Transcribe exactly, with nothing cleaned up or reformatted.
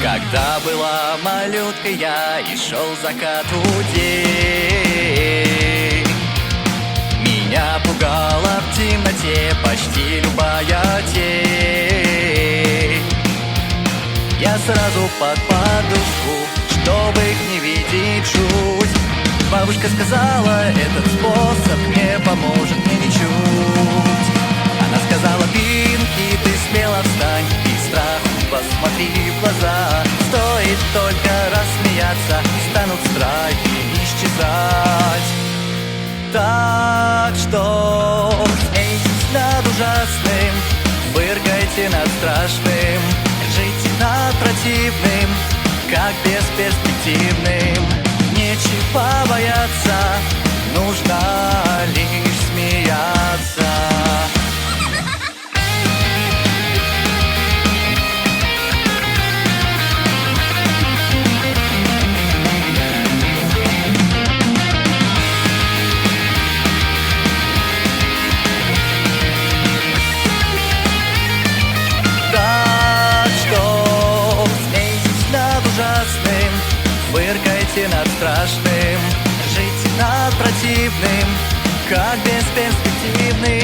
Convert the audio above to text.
Когда была малюткой я и шел закату день, меня пугала в темноте почти любая тень. Я сразу под подушку, чтобы их не видеть жуть. Бабушка сказала, этот способ не поможет мне ничуть. Она сказала: Пинки, ты смело встань и страху посмотри в глаза. Стоит только рассмеяться, станут страхи исчезать. Так что смейтесь над ужасным, фыркайте над страшным, ржите над противным, как бесперспективным. Нечего бояться, нужно лишь смеяться. Фыркайте над страшным, ржите над противным, как бесперспективным.